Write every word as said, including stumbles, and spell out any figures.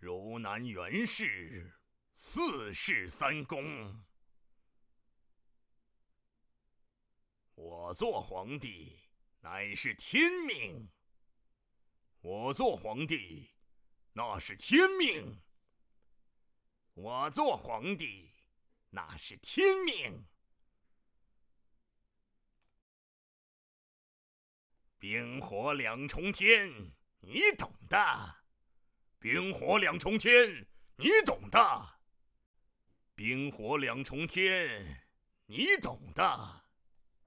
汝南元氏，四世三公。我做皇帝，乃是天命。我做皇帝，那是天命。我做皇帝，那是天命。冰火两重天，你懂的。冰火两重天，你懂的。冰火两重天，你懂的。